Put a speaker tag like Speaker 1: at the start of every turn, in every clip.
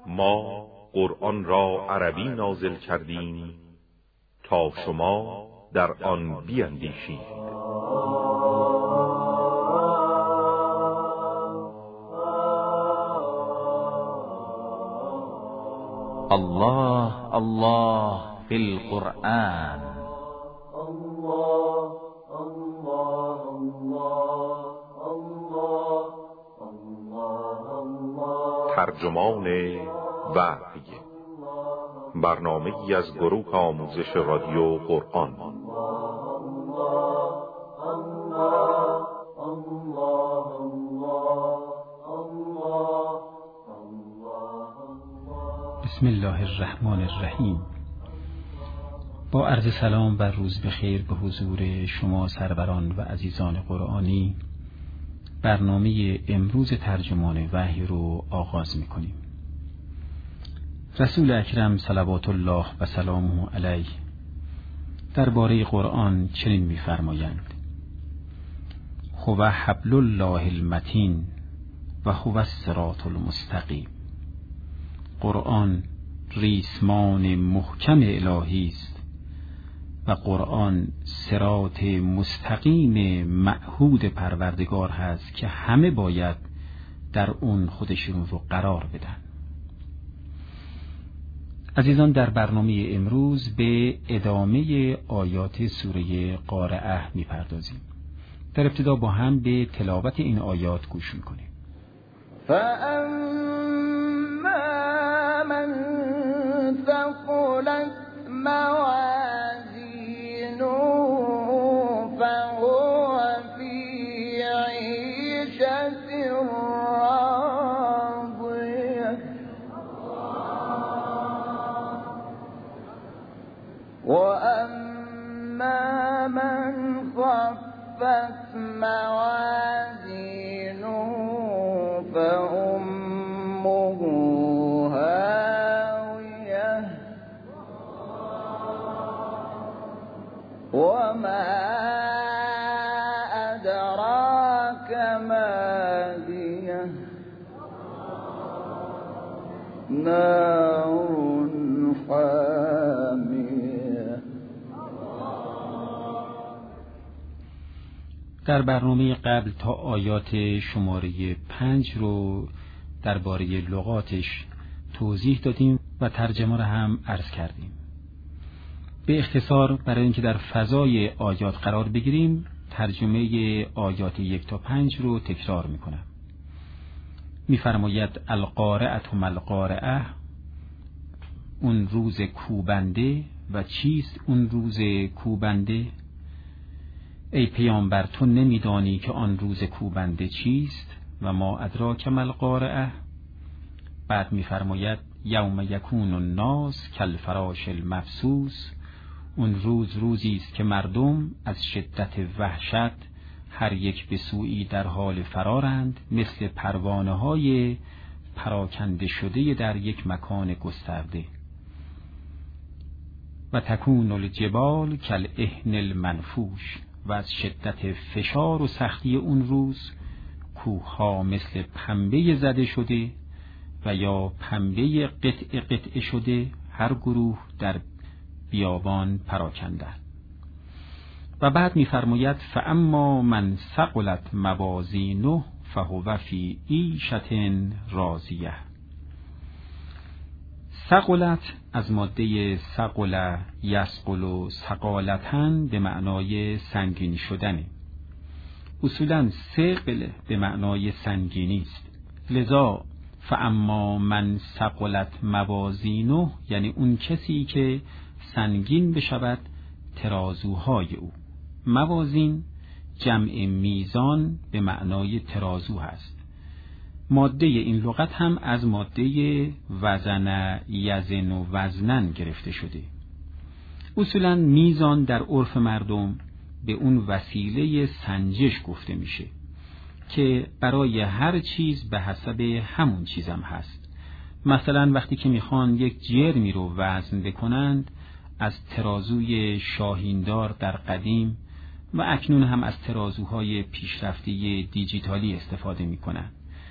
Speaker 1: ما قرآن را عربی نازل کردیم تا شما در آن بیندیشید.
Speaker 2: الله الله فی القرآن.
Speaker 3: الله الله الله الله.
Speaker 1: ترجمان وحی، برنامه‌ای از گروه آموزش رادیو قرآن.
Speaker 4: بسم الله الرحمن الرحیم. با عرض سلام و روز بخیر به حضور شما سروران و عزیزان قرآنی، برنامه امروز ترجمان وحی رو آغاز می‌کنیم. رسول اکرم صلوات الله و سلامه علیه درباره قرآن چنین می‌فرمایند: هو حبل الله المتین و هو الصراط المستقیم. قرآن ریسمان محکم الهی است و قرآن صراط مستقیم معهود پروردگار هست که همه باید در اون خودشون رو قرار بدن. عزیزان، در برنامه امروز به ادامه آیات سوره قارعه میپردازیم. در ابتدا با هم به تلاوت این آیات گوش میکنیم.
Speaker 3: فَأَمَّا مَنْ ثَقُلَتْ مَوَازِينُهُ فَهُوَ فِي عِيشَةٍ رَاضِيَةٍ وَأَمَّا مَنْ خَفَّتْ موازينه فأمه هاوية وما أدراك ما هي نار حامية.
Speaker 4: در برنامه قبل تا آیات شماره 5 رو درباره لغاتش توضیح دادیم و ترجمه رو هم عرض کردیم. به اختصار برای اینکه در فضای آیات قرار بگیریم، ترجمه آیات 1 تا 5 رو تکرار میکنم. میفرماید: القارعة ما القارعة، اون روز کوبنده. و چیست اون روز کوبنده؟ ای پیامبر، تو نمیدانی که آن روز کوبنده چیست؟ و ما ادراک ما القارعة. بعد میفرماید: یوم یکون الناس کالفراش المبثوث، اون روز روزی است که مردم از شدت وحشت هر یک به سویی در حال فرارند، مثل پروانه‌های پراکنده شده در یک مکان گسترده. و تکون الجبال کالعهن المنفوش، و از شدت فشار و سختی اون روز کوه‌ها مثل پنبه زده شده و یا پنبه قطعه شده، هر گروه در بیابان پراکنده. و بعد می‌فرماید: فاما من ثقلت موازینه فهو فی عیشة راضیة. ثقلت از ماده ثقل یثقل ثقالتاً به معنای سنگین شدنه. اصولاً ثقل به معنای سنگینی است. لذا فاما من ثقلت موازینه یعنی اون کسی که سنگین بشود ترازوهای او. موازین جمع میزان به معنای ترازو هست. ماده این لغت هم از ماده وزن یزن و وزنن گرفته شده. اصولاً میزان در عرف مردم به اون وسیله سنجش گفته میشه که برای هر چیز به حسب همون چیزم هست. مثلا وقتی که میخوان یک جرمی رو وزن بکنند، از ترازوی شاهیندار در قدیم و اکنون هم از ترازوهای پیشرفته دیجیتالی استفاده میکنند.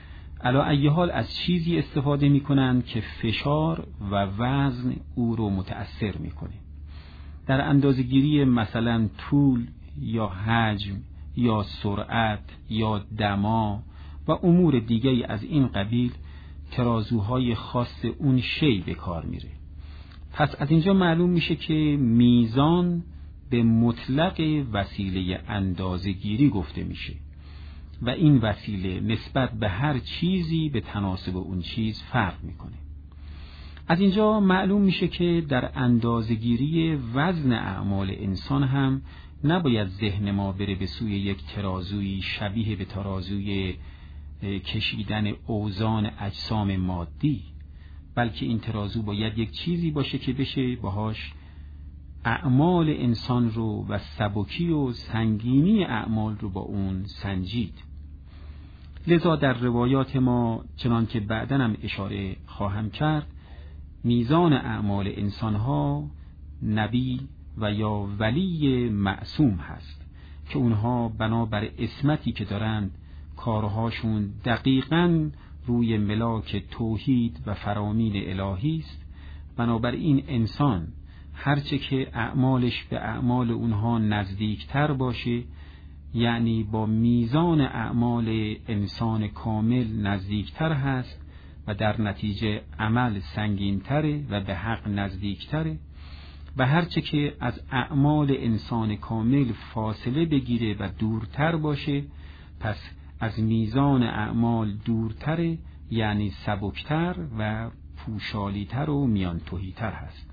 Speaker 4: علی ای حال از چیزی استفاده میکنند که فشار و وزن او رو متأثر میکنه. در اندازه‌گیری مثلا طول یا حجم یا سرعت یا دما و امور دیگری از این قبیل ترازوهای خاص اون شی به کار میره. پس از اینجا معلوم میشه که میزان به مطلق وسیله اندازه‌گیری گفته میشه و این وسیله نسبت به هر چیزی به تناسب اون چیز فرق میکنه. از اینجا معلوم میشه که در اندازه‌گیری وزن اعمال انسان هم نباید ذهن ما بره به سوی یک ترازوی شبیه به ترازوی کشیدن اوزان اجسام مادی، بلکه این ترازو باید یک چیزی باشه که بشه باهاش اعمال انسان رو و سبکی و سنگینی اعمال رو با اون سنجید. لذا در روایات ما چنان که بعداً هم اشاره خواهم کرد، میزان اعمال انسانها نبی و یا ولی معصوم هست که اونها بنابر عصمتی که دارند کارهاشون دقیقاً روی ملاک توحید و فرامین الهی است. بنابراین انسان هرچه که اعمالش به اعمال اونها نزدیکتر باشه، یعنی با میزان اعمال انسان کامل نزدیکتر هست و در نتیجه عمل سنگینتره و به حق نزدیکتره، و هرچه که از اعمال انسان کامل فاصله بگیره و دورتر باشه، پس از میزان اعمال دورتره، یعنی سبکتر و پوشالیتر و میانتویی‌تر هست.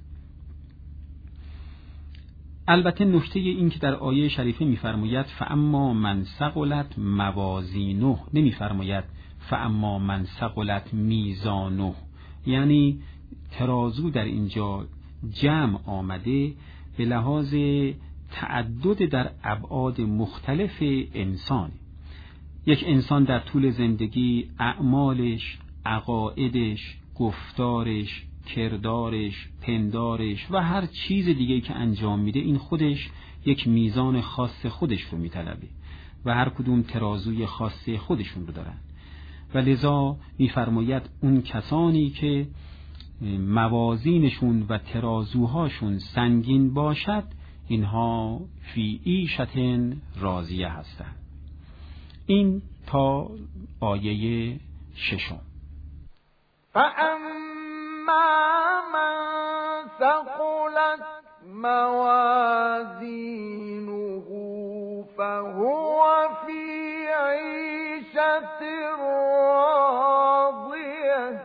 Speaker 4: البته نکته این که در آیه شریفه می‌فرماید فاما من ثقلت موازینه، نمی‌فرماید فاما من ثقلت میزانه، یعنی ترازو در اینجا جمع آمده به لحاظ تعدد در ابعاد مختلف انسان. یک انسان در طول زندگی اعمالش، عقایدش، گفتارش، کردارش، پندارش و هر چیز دیگه که انجام میده، این خودش یک میزان خاص خودش رو میطلبه و هر کدوم ترازوی خاص خودشون رو دارن و لذا میفرماید اون کسانی که موازینشون و ترازوهاشون سنگین باشد، اینها فی عیشة راضیه هستند. این تا آیه 6.
Speaker 3: فأما من ثقلت موازینه فهو فی عیشة راضیه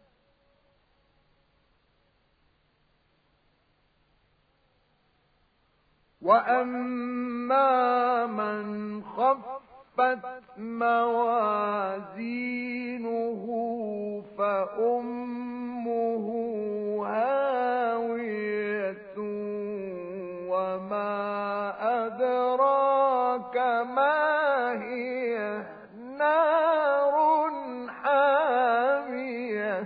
Speaker 3: وأما من خفت موازینه فأمه هاویة وما أدراك ما هي نار حامیه.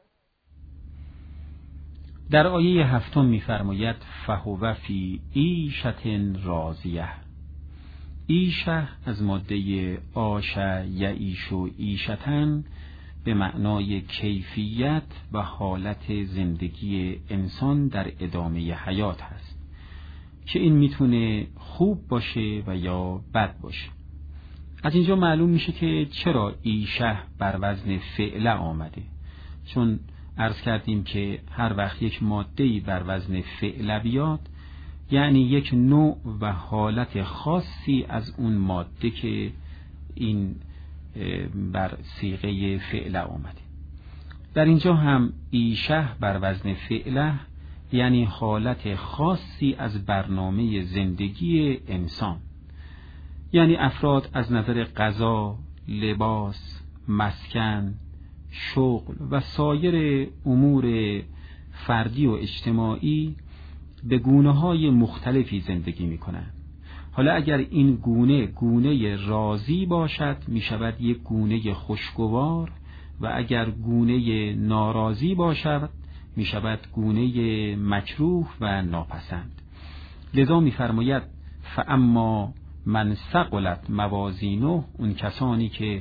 Speaker 4: در آیه 7 می‌فرماید فهو فی عیشة راضیه. عیشه از ماده عاشه یعیش و عیشتن به معنای کیفیت و حالت زندگی انسان در ادامه حیات هست که این میتونه خوب باشه و یا بد باشه. از اینجا معلوم میشه که چرا عیشه بر وزن فعله آمده، چون عرض کردیم که هر وقت یک ماده‌ای بر وزن فعله بیاد، یعنی یک نوع و حالت خاصی از اون ماده که این بر صیغه فعله آمده. در اینجا هم عیشه بر وزن فعله یعنی حالت خاصی از برنامه زندگی انسان، یعنی افراد از نظر غذا، لباس، مسکن، شغل و سایر امور فردی و اجتماعی به گونه‌های مختلفی زندگی می‌کنند. حالا اگر این گونه راضی باشد می‌شود یک گونه خوشگوار و اگر گونه ناراضی باشد می‌شود گونه مکروه و ناپسند. لذا می‌فرماید فاما من ثقلت موازینه، اون کسانی که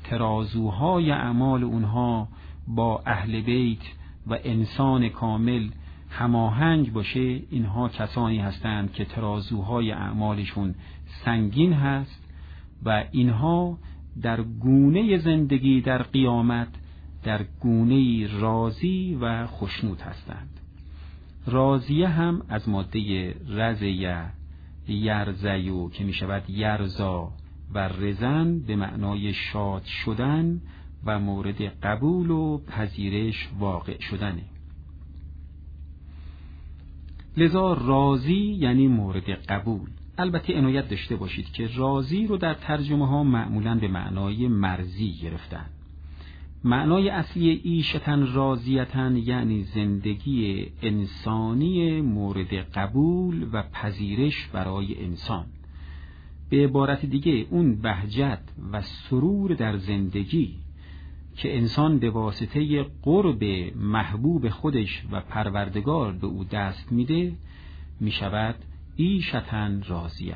Speaker 4: ترازوهای اعمال اونها با اهل بیت و انسان کامل هماهنگ باشه، اینها کسانی هستند که ترازوهای اعمالشون سنگین هست و اینها در گونه زندگی در قیامت در گونه راضی و خشنود هستند. راضیه هم از ماده رضیه یرزیو که می شود یرزا و رزن به معنای شاد شدن و مورد قبول و پذیرش واقع شدنه. لذا راضی یعنی مورد قبول. البته عنایت داشته باشید که راضی رو در ترجمه ها معمولاً به معنای مرضی گرفتن. معنای اصلی عیشتن راضیتن یعنی زندگی انسانی مورد قبول و پذیرش برای انسان. به عبارت دیگه اون بهجت و سرور در زندگی که انسان به واسطه قرب محبوب خودش و پروردگار به او دست میده می شود عیشتن راضیه.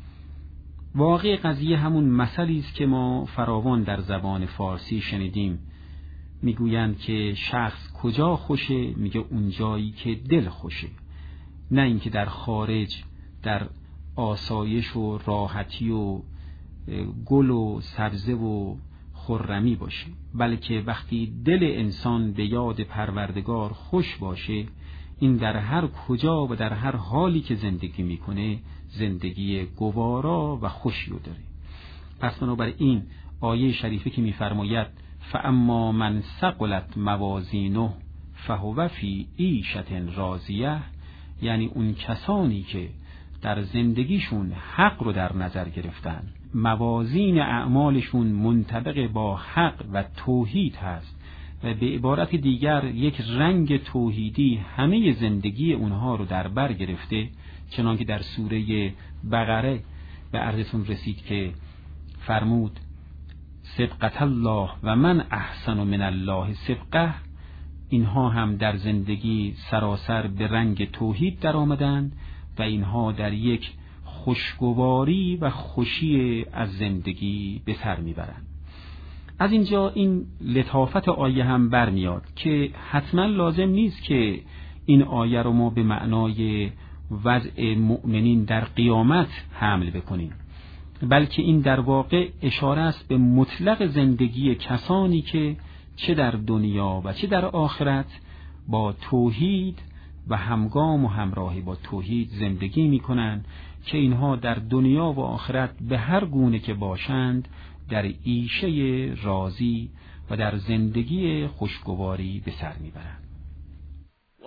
Speaker 4: واقع قضیه همون مثلی است که ما فراوان در زبان فارسی شنیدیم. میگویند که شخص کجا خوشه؟ میگه اون جایی که دل خوشه، نه اینکه در خارج در آسایش و راحتی و گل و سبزه و خرمی باشه، بلکه وقتی دل انسان به یاد پروردگار خوش باشه، این در هر کجا و در هر حالی که زندگی میکنه زندگی گوارا و خوشی رو داره. پس بنابراین آیه شریفه که میفرماید فاما من ثقلت موازینه فهو فی عیشة راضیه، یعنی اون کسانی که در زندگیشون حق رو در نظر گرفتن، موازین اعمالشون منطبق با حق و توحید هست و به عبارت دیگر یک رنگ توحیدی همه زندگی اونها رو در بر گرفته، چنانکه در سوره بقره به عرضتون رسید که فرمود صبغة الله و من احسن من الله صبغه. اینها هم در زندگی سراسر به رنگ توحید در آمدند و اینها در یک خوشگواری و خوشی از زندگی به سر میبرند. از اینجا این لطافت آیه هم برمیاد که حتما لازم نیست که این آیه رو ما به معنای وضع مؤمنین در قیامت حمل بکنیم، بلکه این در واقع اشاره است به مطلق زندگی کسانی که چه در دنیا و چه در آخرت با توحید و همگام و همراهی با توحید زندگی می‌کنند که اینها در دنیا و آخرت به هر گونه که باشند در عیشه راضی و در زندگی خوشگواری به سر میبرند.
Speaker 5: و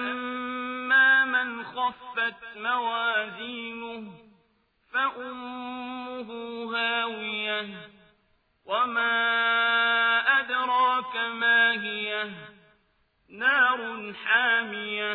Speaker 5: اما من خفت موازینه فأمه هاویه و ما ادراک ما هیه نار حامیه.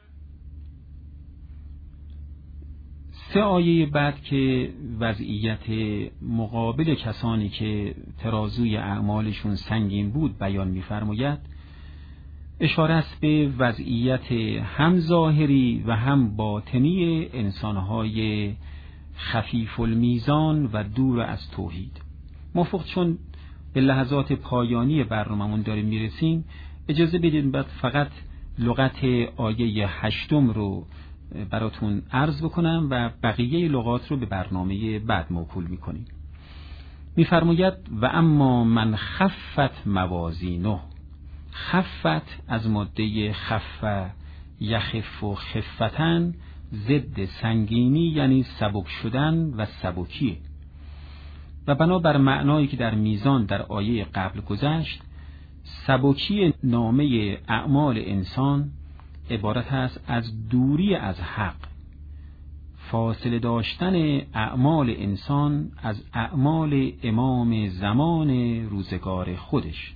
Speaker 4: 3 آیه بعد که وضعیت مقابل کسانی که ترازوی اعمالشون سنگین بود بیان می‌فرماید، اشاره است به وضعیت هم ظاهری و هم باطنی انسان‌های خفیف المیزان و دور از توحید. موافق چون به لحظات پایانی برنامه‌مون داریم میرسیم، اجازه بدید بعد فقط لغت آیه 8 رو براتون عرض بکنم و بقیه لغات رو به برنامه بعد موکول میکنیم. میفرماید و اما من خفت موازینه. خفت از ماده خفه یخف و خفتن ضد سنگینی یعنی سبک شدن و سبکیه و بنابر معنایی که در میزان در آیه قبل گذشت، سبکی نامه اعمال انسان عبارت است از دوری از حق، فاصله داشتن اعمال انسان از اعمال امام زمان روزگار خودش.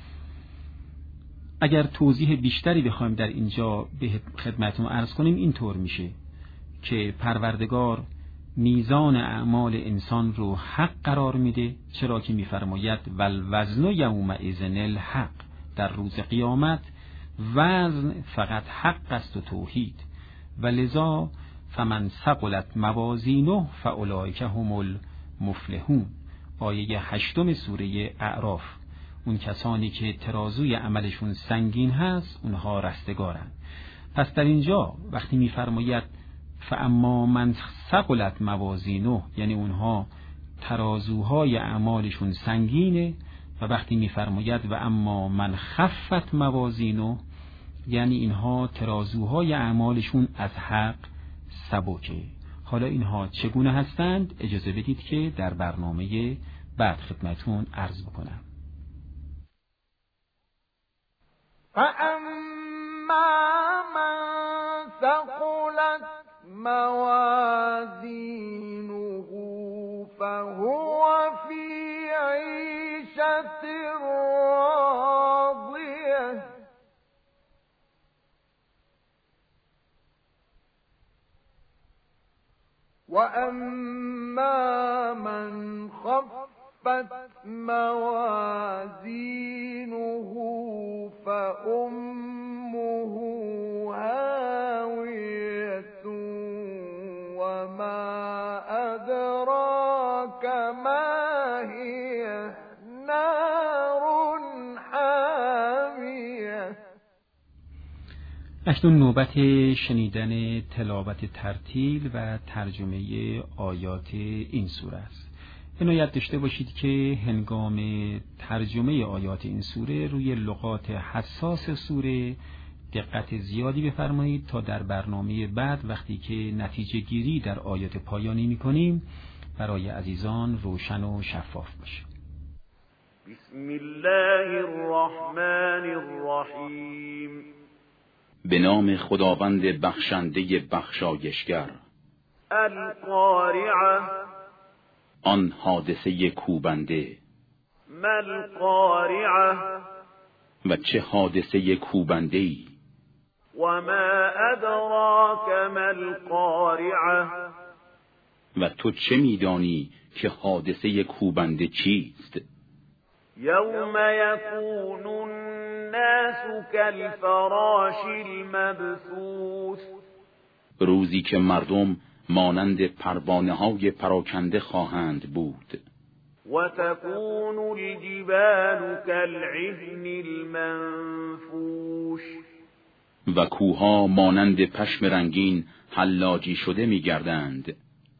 Speaker 4: اگر توضیح بیشتری بخوایم در اینجا به خدمتتون عرض کنیم، اینطور میشه که پروردگار میزان اعمال انسان رو حق قرار میده، چرا که میفرماید والوزن یومئذ الحق، در روز قیامت وزن فقط حق است و توحید، و لذا فمن ثقلت موازینه فاولئک هم المفلحون. آیه 8 سوره اعراف. اون کسانی که ترازوی عملشون سنگین هست اونها رستگارن. پس در اینجا وقتی میفرماید فاما من ثقلت موازینه، یعنی اونها ترازوهای اعمالشون سنگینه، و وقتی میفرماید و اما من خفت موازینه، یعنی اینها ترازوهای اعمالشون از حق سبکه. حالا اینها چگونه هستند؟ اجازه بدید که در برنامه بعد خدمتون عرض بکنم.
Speaker 3: فأما من ثقلت موازينه فهو في عيشة راضية وأما من خفت موازينه فأمه هاوية وما أدراك ما هي نار حامية.
Speaker 4: اکنون نوبت شنیدن تلاوت ترتیل و ترجمه آیات این سوره است. عنایت داشته باشید که هنگام ترجمه آیات این سوره روی لغات حساس سوره دقت زیادی بفرمایید تا در برنامه بعد وقتی که نتیجه گیری در آیات پایانی می‌کنیم برای عزیزان روشن و شفاف باشه.
Speaker 5: بسم الله الرحمن الرحیم.
Speaker 6: به نام خداوند بخشنده بخشایشگر.
Speaker 5: القارعه.
Speaker 6: آن حادثه کوبنده.
Speaker 5: ما القارعه.
Speaker 6: و چه حادثه کوبنده‌ای.
Speaker 5: و ما ادراک ما القارعه.
Speaker 6: و تو چه میدانی که حادثه کوبنده چیست؟
Speaker 5: یوم یکون الناس کالفراش المبثوث.
Speaker 6: روزی که مردم مانند پروانه‌های پراکنده خواهند بود.
Speaker 5: و تکون الجبال کالعهن المنفوش.
Speaker 6: و کوها مانند پشم رنگین حلاجی شده می‌گردند.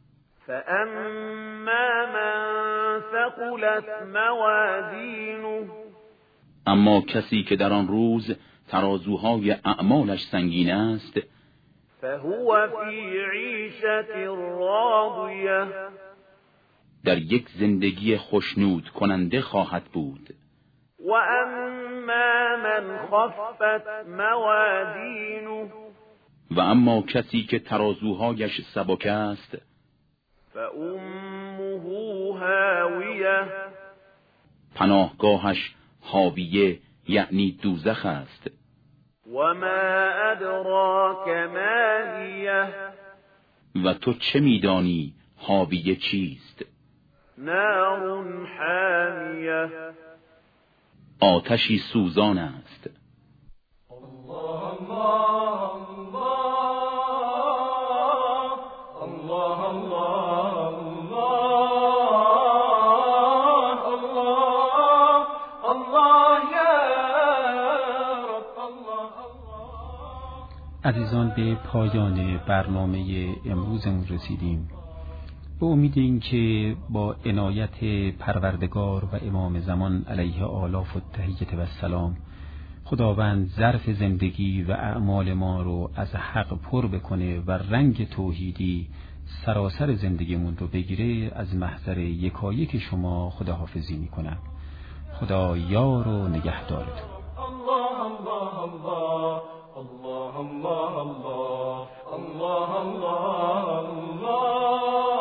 Speaker 5: فاما من ثقلت موازینه.
Speaker 6: اما کسی که در آن روز ترازوهای اعمالش سنگین است،
Speaker 5: فهو فی عیشة راضیه.
Speaker 6: در یک زندگی خوشنود کننده خواهد بود.
Speaker 5: و اما من خفت موازینه.
Speaker 6: و اما کسی که ترازوهایش سبک است،
Speaker 5: فأمه هاویه.
Speaker 6: پناهگاهش هاویه یعنی دوزخ است.
Speaker 5: و ما ادراک ما هیه.
Speaker 6: و تو چه میدانی هاویه چیست؟
Speaker 5: نار حامیه.
Speaker 6: آتشی سوزان است.
Speaker 4: عزیزان به پایان برنامه امروزمون رسیدیم. به امید این که با عنایت پروردگار و امام زمان علیه آلاف التحیة و السلام خداوند ظرف زندگی و اعمال ما رو از حق پر بکنه و رنگ توحیدی سراسر زندگیمون رو بگیره، از محضر یکایک شما خداحافظی میکنم. خدا یار و نگهدارتون.
Speaker 3: الله الله الله الله الله الله الله الله الله